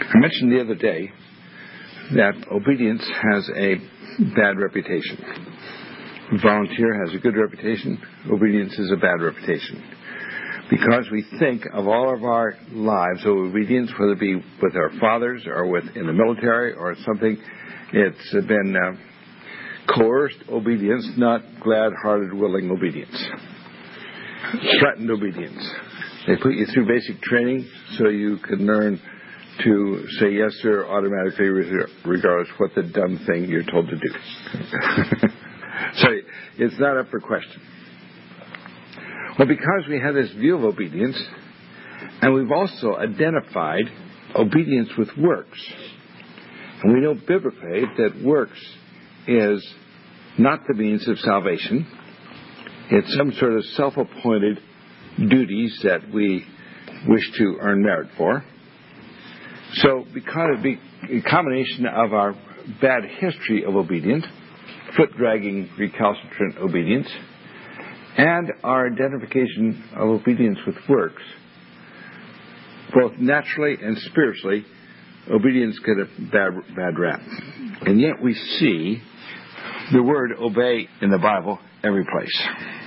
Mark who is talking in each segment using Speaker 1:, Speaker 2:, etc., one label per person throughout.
Speaker 1: I mentioned the other day that obedience has a bad reputation. Volunteer has a good reputation. Obedience is a bad reputation. Because we think of all of our lives of obedience, whether it be with our fathers or in the military or something, it's been coerced obedience, not glad-hearted, willing obedience. Threatened obedience. They put you through basic training so you can learn to say yes, sir, automatically, regardless what the dumb thing you're told to do. So it's not up for question. Well, because we have this view of obedience, and we've also identified obedience with works, and we know biblically that works is not the means of salvation. It's some sort of self-appointed duties that we wish to earn merit for. So because of the combination of our bad history of obedience, foot-dragging, recalcitrant obedience, and our identification of obedience with works, both naturally and spiritually, obedience get a bad rap. And yet we see the word obey in the Bible every place.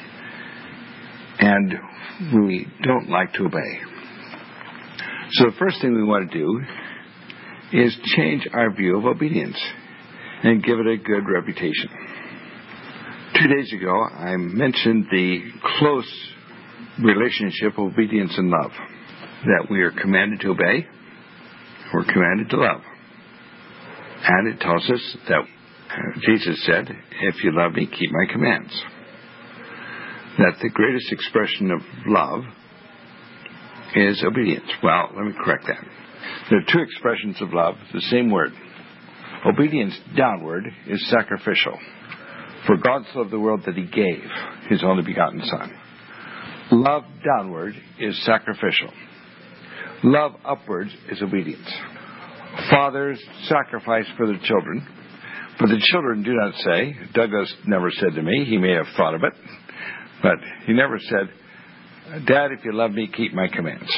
Speaker 1: And we don't like to obey. So the first thing we want to do is change our view of obedience and give it a good reputation. 2 days ago, I mentioned the close relationship of obedience and love. That we are commanded to obey, we're commanded to love. And it tells us that Jesus said, if you love me, keep my commands. That the greatest expression of love is obedience. Well, let me correct that. There are two expressions of love, the same word. Obedience downward is sacrificial. For God so loved the world that he gave his only begotten Son. Love downward is sacrificial. Love upwards is obedience. Fathers sacrifice for their children, but the children do not say, Douglas never said to me, he may have thought of it, but he never said, Dad, if you love me, keep my commands.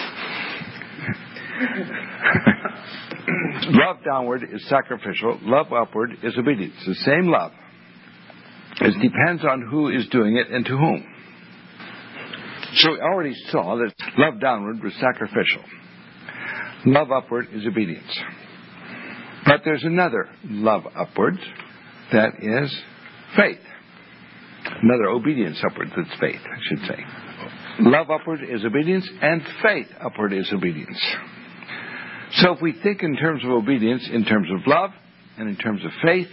Speaker 1: Love downward is sacrificial. Love upward is obedience. The same love. It depends on who is doing it and to whom. So we already saw that love downward was sacrificial. Love upward is obedience. But there's another love upwards that is faith. Another obedience upward that's faith, I should say. Love upward is obedience, and faith upward is obedience. So if we think in terms of obedience, in terms of love, and in terms of faith,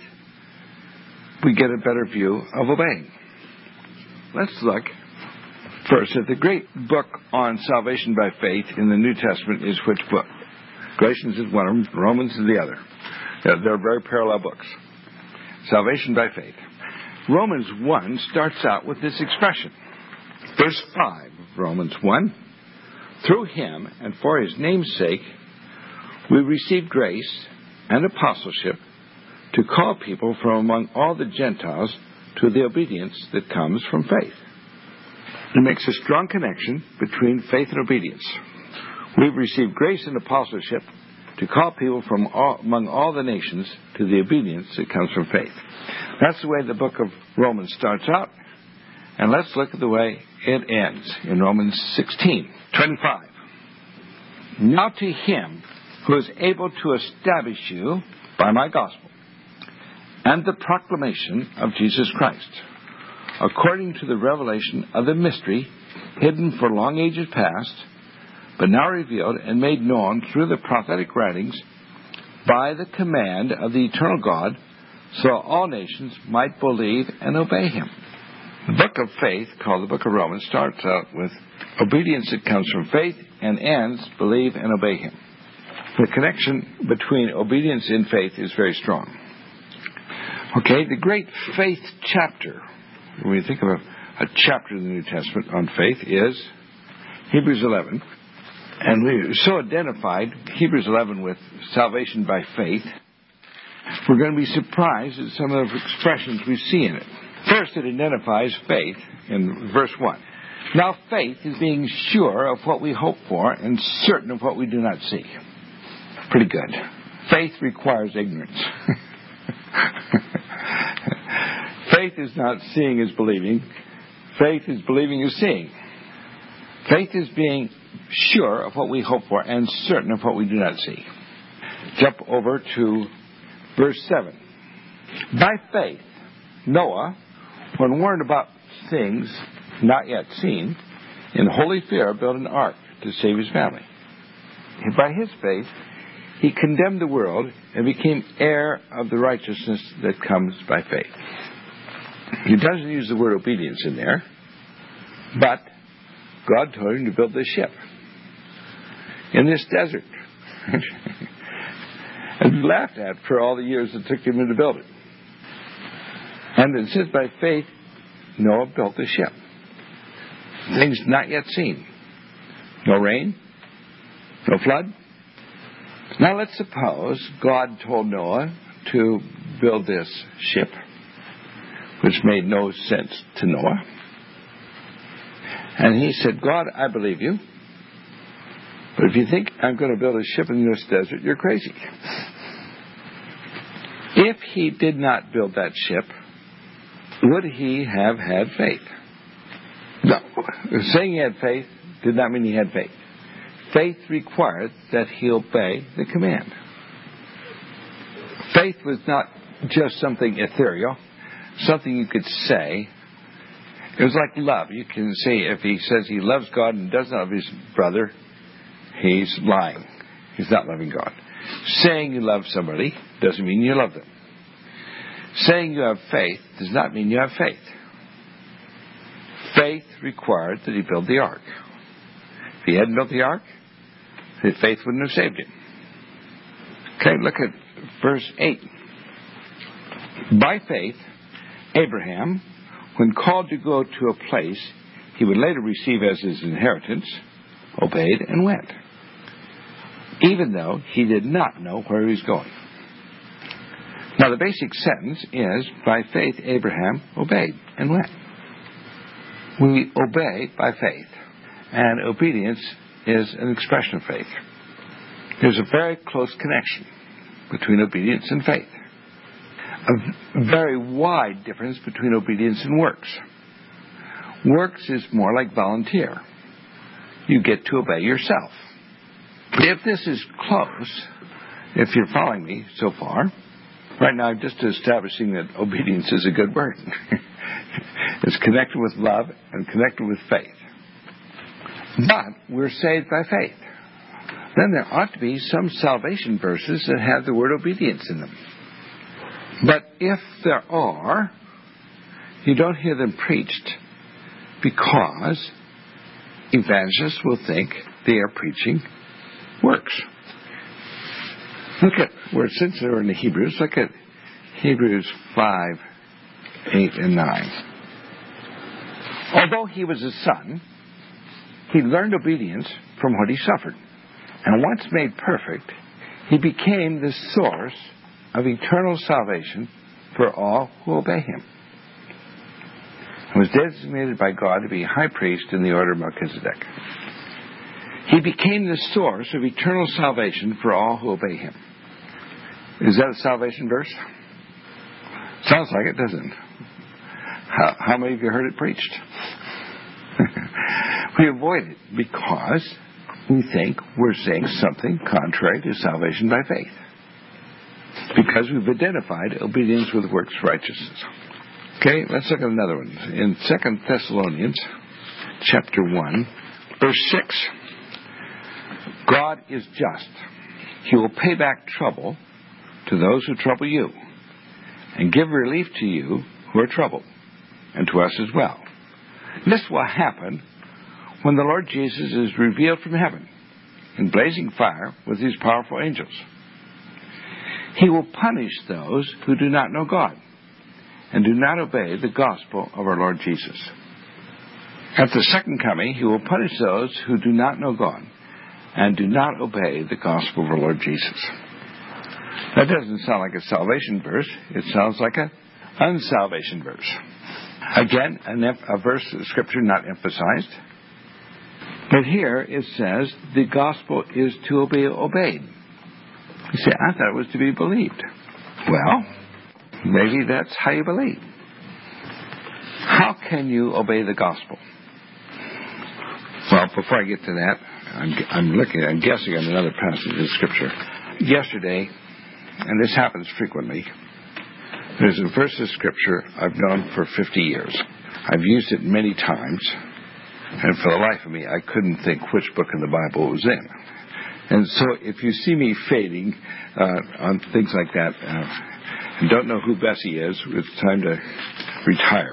Speaker 1: we get a better view of obeying. Let's look first at the great book on salvation by faith in the New Testament is which book? Galatians is one of them, Romans is the other. They're very parallel books. Salvation by faith. Romans 1 starts out with this expression. Verse 5 of Romans 1. Through him and for his name's sake, we receive grace and apostleship to call people from among all the Gentiles to the obedience that comes from faith. It makes a strong connection between faith and obedience. We've received grace and apostleship to call people from among all the nations to the obedience that comes from faith. That's the way the book of Romans starts out. And let's look at the way it ends in Romans 16:25. Now to him who is able to establish you by my gospel and the proclamation of Jesus Christ, according to the revelation of the mystery hidden for long ages past, but now revealed and made known through the prophetic writings by the command of the eternal God, so all nations might believe and obey him. The book of faith, called the book of Romans, starts out with obedience that comes from faith and ends, believe and obey him. The connection between obedience and faith is very strong. Okay, the great faith chapter, when we think of a chapter in the New Testament on faith, is Hebrews 11. And we so identified Hebrews 11 with salvation by faith, we're going to be surprised at some of the expressions we see in it. First, it identifies faith in verse 1. Now, faith is being sure of what we hope for and certain of what we do not see. Pretty good. Faith requires ignorance. Faith is not seeing as believing. Faith is believing as seeing. Faith is being sure of what we hope for and certain of what we do not see. Jump over to verse 7. By faith, Noah, when warned about things not yet seen, in holy fear built an ark to save his family. By his faith, he condemned the world and became heir of the righteousness that comes by faith. He doesn't use the word obedience in there, but God told him to build this ship in this desert. And he laughed at for all the years it took him to build it. And it says by faith, Noah built the ship. Things not yet seen. No rain, no flood. Now let's suppose God told Noah to build this ship, which made no sense to Noah. And he said, God, I believe you, but if you think I'm going to build a ship in this desert, you're crazy. If he did not build that ship, would he have had faith? No. Saying he had faith did not mean he had faith. Faith required that he obey the command. Faith was not just something ethereal, something you could say. It was like love. You can say if he says he loves God and does not love his brother, he's lying. He's not loving God. Saying you love somebody doesn't mean you love them. Saying you have faith does not mean you have faith. Faith required that he build the ark. If he hadn't built the ark, his faith wouldn't have saved him. Okay, look at verse 8. By faith, Abraham, when called to go to a place he would later receive as his inheritance, obeyed and went, even though he did not know where he was going. Now the basic sentence is, by faith Abraham obeyed and went. We obey by faith, and obedience is an expression of faith. There's a very close connection between obedience and faith. A very wide difference between obedience and works. Works is more like volunteer. You get to obey yourself. If this is close, if you're following me so far, right now I'm just establishing that obedience is a good word. It's connected with love and connected with faith. But we're saved by faith. Then there ought to be some salvation verses that have the word obedience in them. But if there are, you don't hear them preached because evangelists will think they are preaching works. Look at where, since they're in the Hebrews, look at Hebrews 5, 8, and 9. Although he was a son, he learned obedience from what he suffered. And once made perfect, he became the source of eternal salvation for all who obey him. He was designated by God to be high priest in the order of Melchizedek. He became the source of eternal salvation for all who obey him. Is that a salvation verse? Sounds like it, doesn't it? How many of you heard it preached? We avoid it because we think we're saying something contrary to salvation by faith. Because we've identified obedience with works righteousness. Okay, let's look at another one. In 2 Thessalonians chapter 1, verse 6. God is just. He will pay back trouble to those who trouble you, and give relief to you who are troubled, and to us as well. This will happen when the Lord Jesus is revealed from heaven in blazing fire with his powerful angels. He will punish those who do not know God and do not obey the gospel of our Lord Jesus. At the second coming, he will punish those who do not know God and do not obey the gospel of our Lord Jesus. That doesn't sound like a salvation verse. It sounds like an unsalvation verse. Again, a verse of Scripture not emphasized. But here it says the gospel is to be obeyed. You say, I thought it was to be believed. Well, maybe that's how you believe. How can you obey the gospel? Well, before I get to that, I'm guessing on another passage of Scripture. Yesterday, and this happens frequently, there's a verse of Scripture I've known for 50 years. I've used it many times, and for the life of me, I couldn't think which book in the Bible it was in. And so if you see me fading on things like that, and don't know who Bessie is, it's time to retire.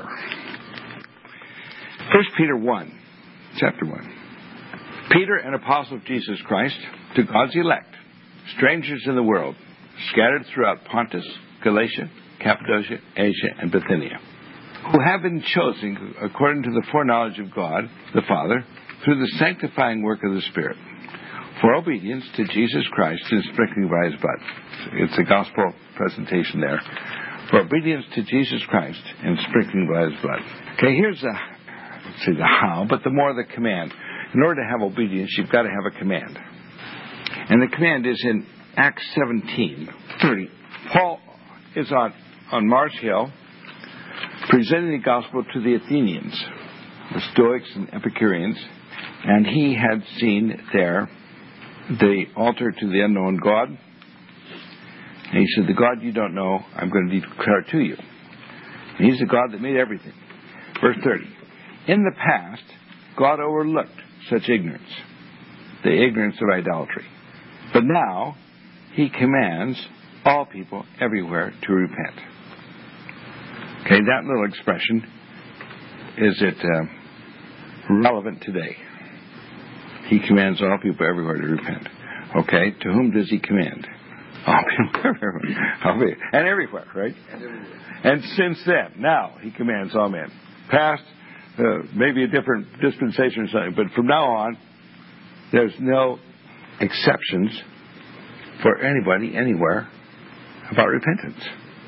Speaker 1: 1 Peter 1, chapter 1. Peter, an apostle of Jesus Christ, to God's elect, strangers in the world, scattered throughout Pontus, Galatia, Cappadocia, Asia, and Bithynia, who have been chosen according to the foreknowledge of God, the Father, through the sanctifying work of the Spirit, for obedience to Jesus Christ and sprinkling by His blood. It's a gospel presentation there. For obedience to Jesus Christ and sprinkling by His blood. Okay, here's the how, but the more the command. In order to have obedience, you've got to have a command. And the command is in Acts 17:30. Paul is on Mars Hill presenting the gospel to the Athenians, the Stoics and Epicureans, and he had seen there the altar to the unknown God. And he said, the God you don't know, I'm going to declare to you. And He's the God that made everything. Verse 30. In the past, God overlooked such ignorance, the ignorance of idolatry. But now, He commands all people everywhere to repent. Okay, that little expression, is it relevant today? He commands all people everywhere to repent. Okay, to whom does He command? All people everywhere. And everywhere, right? And since then, now He commands all men. Past, maybe a different dispensation or something, but from now on, there's no exceptions for anybody, anywhere, about repentance.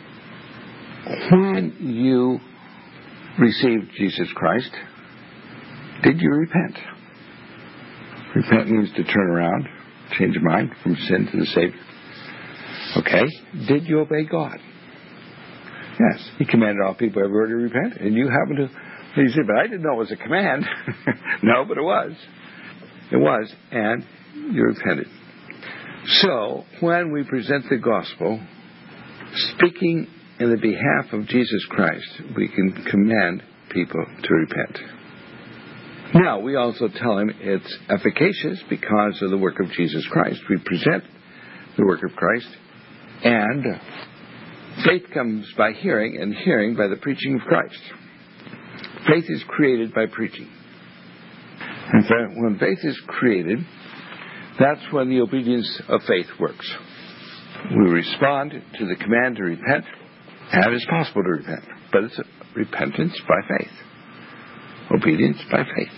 Speaker 1: When you received Jesus Christ, did you repent? Repent means to turn around, change your mind from sin to the Savior. Okay, did you obey God? Yes, He commanded all people everywhere to repent, and you happen to. You say, but I didn't know it was a command. No, but it was. It was, and you repented. So, when we present the gospel, speaking in the behalf of Jesus Christ, we can command people to repent. Now, we also tell Him it's efficacious because of the work of Jesus Christ. We present the work of Christ, and faith comes by hearing, and hearing by the preaching of Christ. Faith is created by preaching. And so when faith is created, that's when the obedience of faith works. We respond to the command to repent, and it's possible to repent, but it's repentance by faith. Obedience by faith.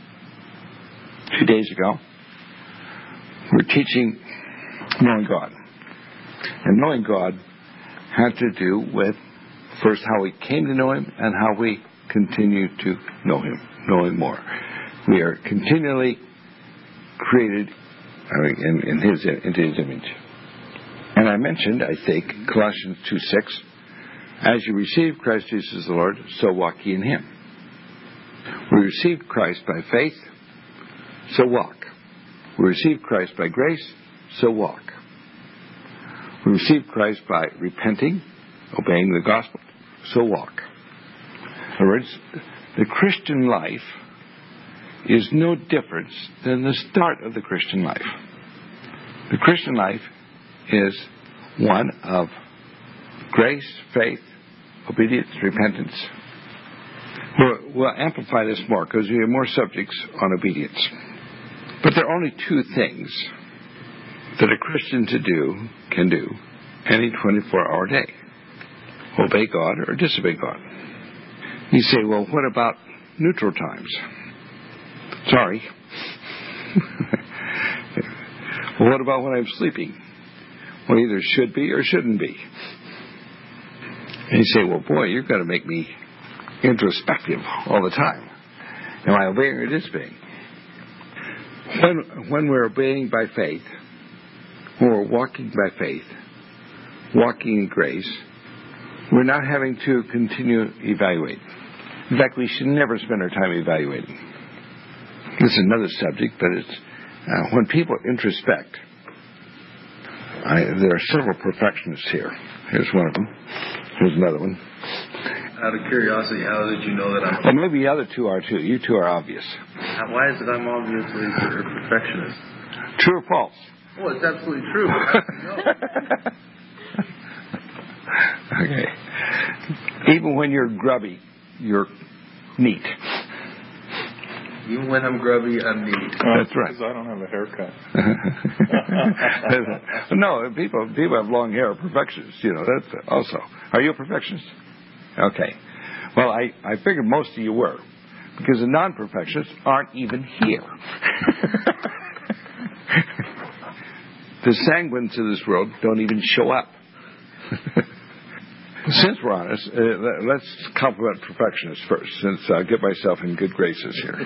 Speaker 1: 2 days ago, we were teaching knowing God. And knowing God had to do with, first, how we came to know Him and how we continue to know Him, know Him more. We are continually created into His image. And I mentioned, I think, Colossians 2:6, as you received Christ Jesus as the Lord, so walk ye in Him. We received Christ by faith, so walk. We received Christ by grace, so walk. We received Christ by repenting, obeying the gospel, so walk. In other words, the Christian life is no different than the start of the Christian life. The Christian life is one of grace, faith, obedience, repentance. We'll amplify this more because we have more subjects on obedience. But there are only two things that a Christian can do any 24-hour day. Obey God or disobey God. You say, well, what about neutral times? Sorry. Well, what about when I'm sleeping? Well, either should be or shouldn't be. And you say, well, boy, you're going to make me introspective all the time. Am I obeying or disobeying? When we're obeying by faith, when we're walking by faith, walking in grace, we're not having to continue evaluate. In fact, we should never spend our time evaluating. This is another subject, but it's when people introspect. There are several perfectionists here. Here's one of them. Here's another one.
Speaker 2: Out of curiosity, how did you know that I'm...
Speaker 1: Well, maybe the other two are too. You two are obvious.
Speaker 2: Why is it I'm obviously a perfectionist?
Speaker 1: True or false?
Speaker 2: Oh, it's absolutely true.
Speaker 1: Okay. Even when you're grubby, you're neat.
Speaker 2: Even when I'm grubby, I'm neat.
Speaker 1: That's right.
Speaker 3: Because I don't have a haircut.
Speaker 1: No, people have long hair, perfectionists. That's also. Are you a perfectionist? Okay. Well, I figured most of you were, because the non-perfectionists aren't even here. The sanguines of this world don't even show up. Since we're honest, let's compliment perfectionists first, since I'll get myself in good graces here.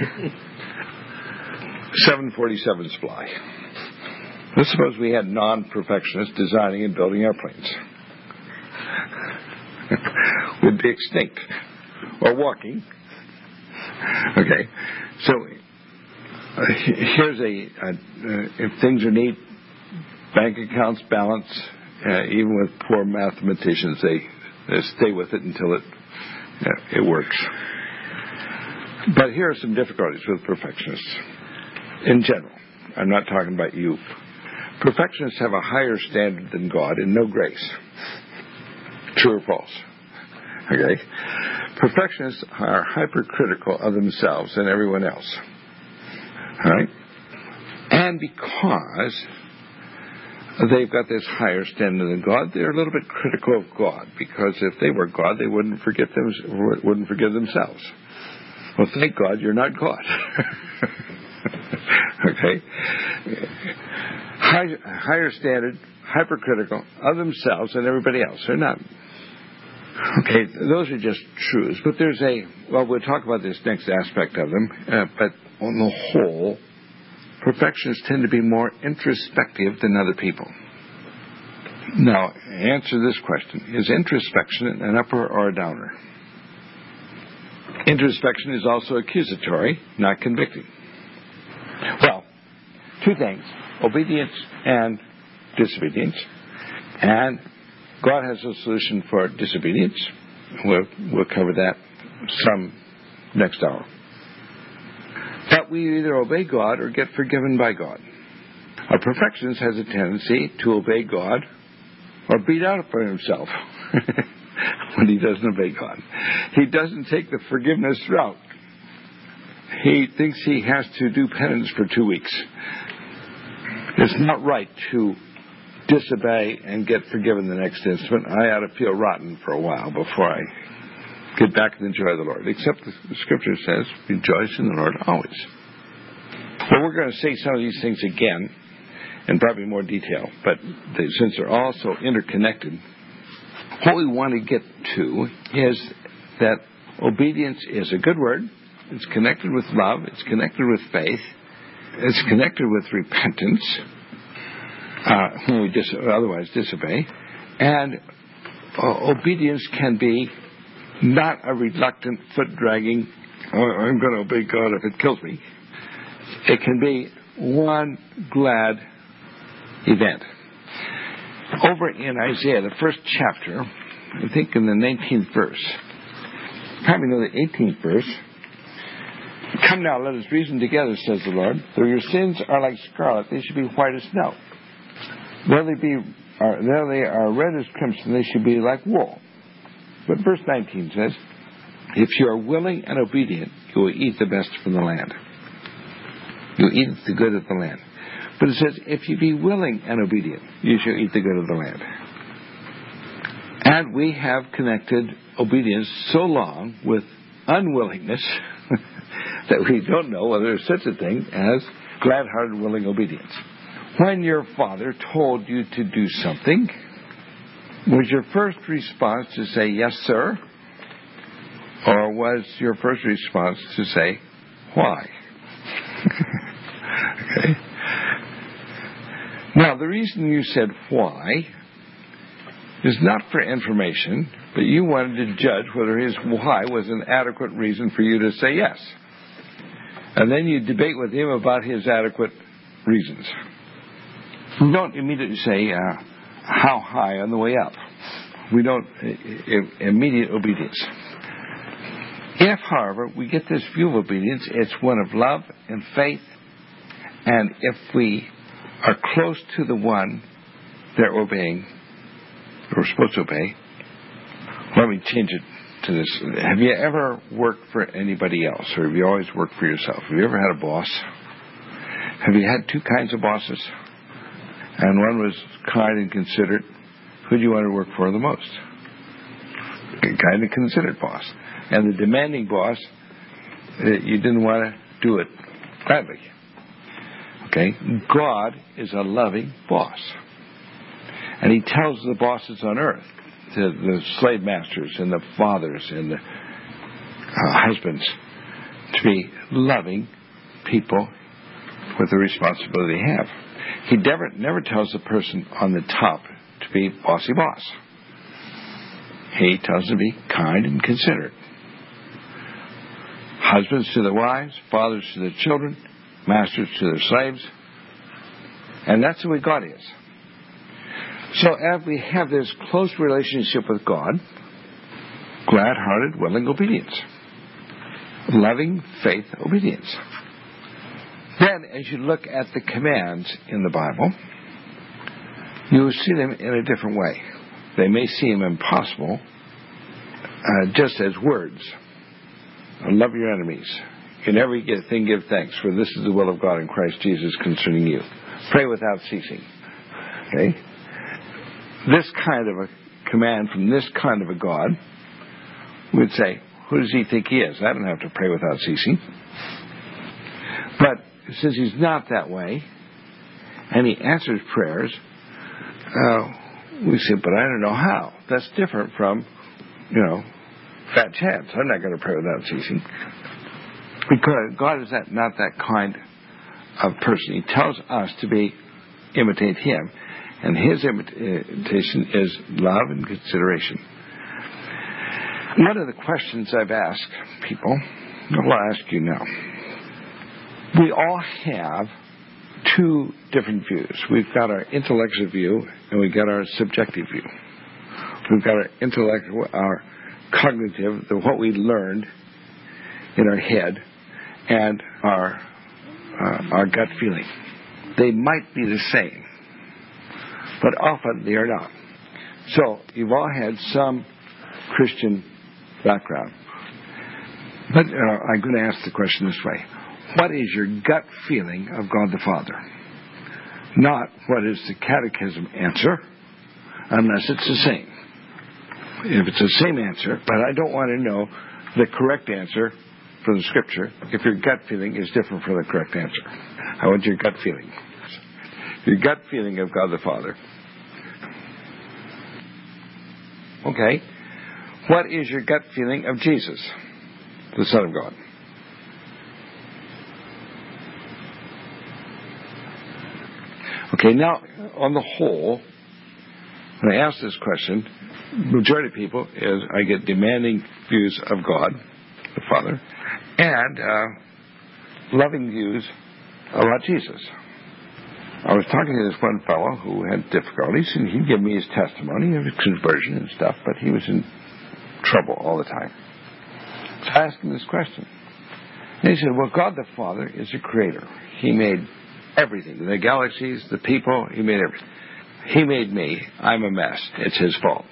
Speaker 1: 747s fly. Let's suppose we had non-perfectionists designing and building airplanes. We'd be extinct. Or walking. Okay. So, here's if things are neat, bank accounts balance, even with poor mathematicians, they stay with it until it works. But here are some difficulties with perfectionists. In general, I'm not talking about you. Perfectionists have a higher standard than God and no grace. True or false? Okay. Perfectionists are hypercritical of themselves and everyone else. All right? And because they've got this higher standard than God, they're a little bit critical of God, because if they were God, they wouldn't forgive themselves. Well, thank God you're not God. Okay? Higher standard, hypercritical of themselves and everybody else. They're not. Okay, those are just truths. But we'll talk about this next aspect of them, but on the whole, perfectionists tend to be more introspective than other people. Now, answer this question. Is introspection an upper or a downer? Introspection is also accusatory, not convicting. Well, two things. Obedience and disobedience. And God has a solution for disobedience. We'll cover that some next hour. But we either obey God or get forgiven by God. A perfectionist has a tendency to obey God or beat out for himself when he doesn't obey God. He doesn't take the forgiveness route. He thinks he has to do penance for 2 weeks. It's not right to disobey and get forgiven the next instant. I ought to feel rotten for a while before I get back and enjoy the Lord. Except the Scripture says, rejoice in the Lord always. Well, we're going to say some of these things again in probably more detail, but since they're all so interconnected, what we want to get to is that obedience is a good word. It's connected with love. It's connected with faith. It's connected with repentance when we otherwise disobey. And obedience can be not a reluctant, foot-dragging, I'm going to obey God if it kills me. It can be one glad event. Over in Isaiah, the first chapter, I think in the 19th verse, probably know the 18th verse, come now, let us reason together, says the Lord. Though your sins are like scarlet, they should be white as snow. Though they are red as crimson, they should be like wool. But verse 19 says, if you are willing and obedient, you will eat the best from the land. You will eat the good of the land. But it says, if you be willing and obedient, you shall eat the good of the land. And we have connected obedience so long with unwillingness that we don't know whether there's such a thing as glad-hearted, willing obedience. When your father told you to do something, was your first response to say, yes, sir? Or was your first response to say, why? Okay. Now, the reason you said why is not for information, but you wanted to judge whether his why was an adequate reason for you to say yes. And then you debate with him about his adequate reasons. We don't immediately say, how high on the way up. We don't immediate obedience. If, however, we get this view of obedience, it's one of love and faith, and if we are close to the one they're obeying, or supposed to obey, let me change it to this. Have you ever worked for anybody else, or have you always worked for yourself? Have you ever had a boss? Have you had two kinds of bosses? And one was kind and considerate. Who do you want to work for the most? A kind and considerate boss. And the demanding boss, you didn't want to do it gladly. Okay? God is a loving boss. And he tells the bosses on earth, to the slave masters and the fathers and the husbands, to be loving people with the responsibility they have. He never tells the person on the top to be bossy boss. He tells them to be kind and considerate. Husbands to their wives, fathers to their children, masters to their slaves. And that's the way God is. So as we have this close relationship with God, glad-hearted, willing obedience. Loving faith obedience. Then, as you look at the commands in the Bible, you will see them in a different way. They may seem impossible, just as words. Love your enemies. In every thing give thanks, for this is the will of God in Christ Jesus concerning you. Pray without ceasing. Okay? This kind of a command from this kind of a God, we'd say, who does he think he is? I don't have to pray without ceasing. But since he's not that way, and he answers prayers, we say, but I don't know how. That's different from, fat chance. I'm not going to pray without ceasing. Because God is not that kind of person. He tells us to imitate him. And his imitation is love and consideration. One of the questions I've asked people, I'll ask you now. We all have two different views. We've got our intellectual view and we've got our subjective view. We've got our intellectual, our cognitive, what we learned in our head, and our gut feeling. They might be the same, but often they are not. So you've all had some Christian background. But I'm going to ask the question this way. What is your gut feeling of God the Father? Not what is the catechism answer, unless it's the same. If it's the same answer, but I don't want to know the correct answer from the Scripture if your gut feeling is different from the correct answer. I want your gut feeling. Your gut feeling of God the Father. Okay. What is your gut feeling of Jesus, the Son of God? Okay, now, on the whole, when I ask this question, the majority of people I get demanding views of God, the Father, and loving views about Jesus. I was talking to this one fellow who had difficulties, and he gave me his testimony of his conversion and stuff, but he was in trouble all the time. So I asked him this question. And he said, well, God the Father is a creator. He made everything. The galaxies, the people, he made everything. He made me. I'm a mess. It's his fault.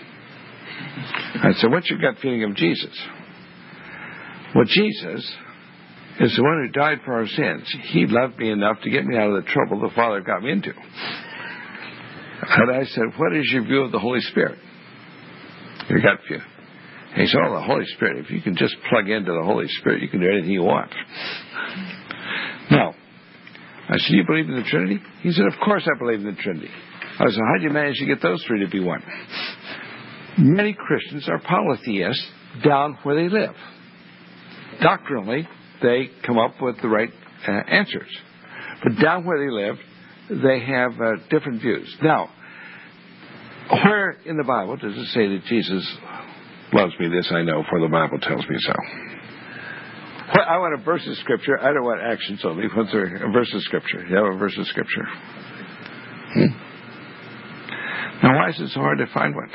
Speaker 1: I said, what's your gut feeling of Jesus? Well, Jesus is the one who died for our sins. He loved me enough to get me out of the trouble the Father got me into. And I said, what is your view of the Holy Spirit? Your gut view. And he said, the Holy Spirit, if you can just plug into the Holy Spirit, you can do anything you want. Now, I said, you believe in the Trinity? He said, of course I believe in the Trinity. I said, how did you manage to get those three to be one? Many Christians are polytheists down where they live. Doctrinally, they come up with the right answers. But down where they live, they have different views. Now, where in the Bible does it say that Jesus loves me? This I know, for the Bible tells me so. Well, I want a verse of Scripture. I don't want actions only. What's a verse of Scripture? You have a verse of Scripture. Now, why is it so hard to find one?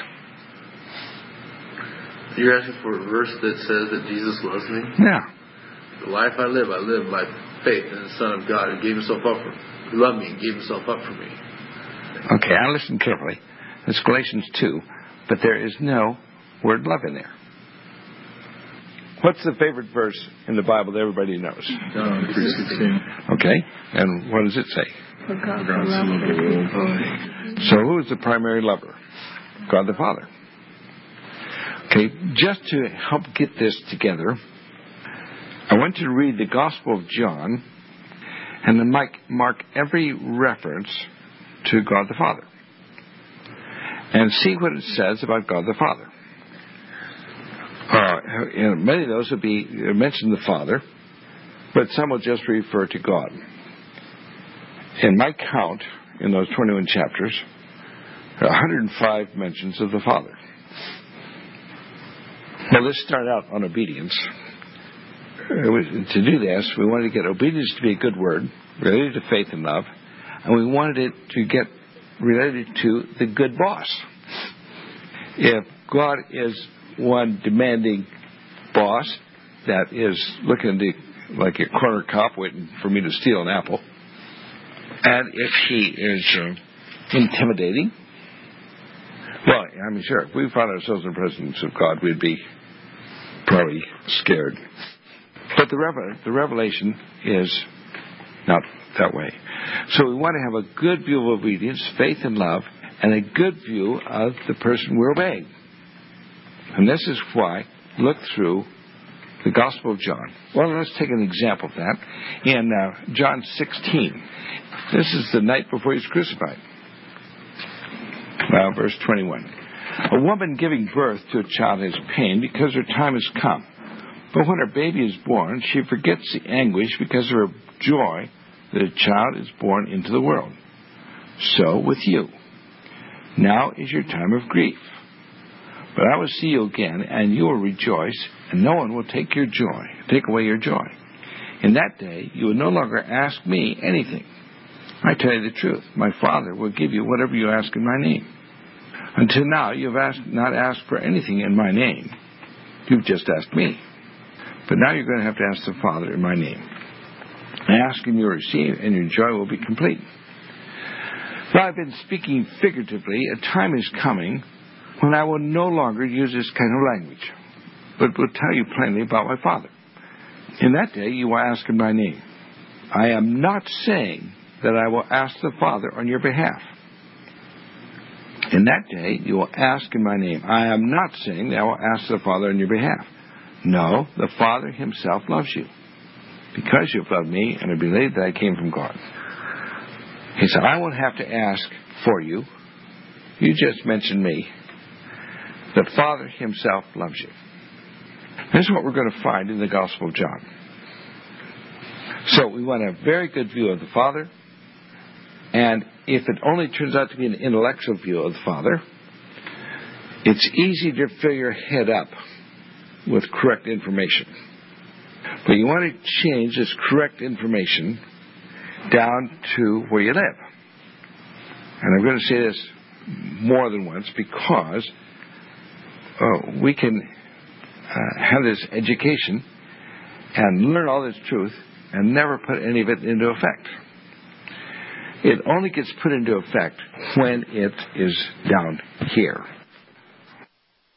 Speaker 2: You're asking for a verse that says that Jesus loves me?
Speaker 1: Yeah.
Speaker 2: The life I live by faith in the Son of God who gave himself up for me. Who loved me and gave himself up for me.
Speaker 1: Okay, now listen carefully. It's Galatians 2, but there is no word love in there. What's the favorite verse in the Bible that everybody knows?
Speaker 2: John 3:16.
Speaker 1: Okay, and what does it say?
Speaker 2: For God so loved the world.
Speaker 1: So who is the primary lover? God the Father. Okay, just to help get this together, I want you to read the Gospel of John and then mark every reference to God the Father. And see what it says about God the Father. Many of those would be mention the Father, but some will just refer to God. In my count, in those 21 chapters, there are 105 mentions of the Father. Now let's start out on obedience. To do this, we wanted to get obedience to be a good word, related to faith and love, and we wanted it to get related to the good boss. If God is one demanding boss that is looking like a corner cop waiting for me to steal an apple, and if he is intimidating, well, I mean, sure, if we found ourselves in the presence of God, we'd be probably scared. But the revelation is not that way. So we want to have a good view of obedience, faith and love, and a good view of the person we're obeying. And this is why, look through the Gospel of John. Well, let's take an example of that. In John 16, this is the night before he's crucified. Verse 21. A woman giving birth to a child has pain because her time has come. But when her baby is born, she forgets the anguish because of her joy that a child is born into the world. So with you. Now is your time of grief. But I will see you again, and you will rejoice, and no one will take away your joy. In that day, you will no longer ask me anything. I tell you the truth. My Father will give you whatever you ask in my name. Until now, you have not asked for anything in my name. You've just asked me. But now you're going to have to ask the Father in my name. Ask and you'll receive, and your joy will be complete. Though I've been speaking figuratively, a time is coming when I will no longer use this kind of language, but will tell you plainly about my Father. In that day you will ask in my name. I am not saying that I will ask the Father on your behalf. In that day you will ask in my name. I am not saying that I will ask the Father on your behalf. No, the Father himself loves you, because you've loved me and have believed that I came from God. He said, I won't have to ask for you. You just mentioned me. The Father himself loves you. This is what we're going to find in the Gospel of John. So we want a very good view of the Father. And if it only turns out to be an intellectual view of the Father, it's easy to fill your head up with correct information. But you want to change this correct information down to where you live. And I'm going to say this more than once because we can have this education and learn all this truth and never put any of it into effect. It only gets put into effect when it is down here.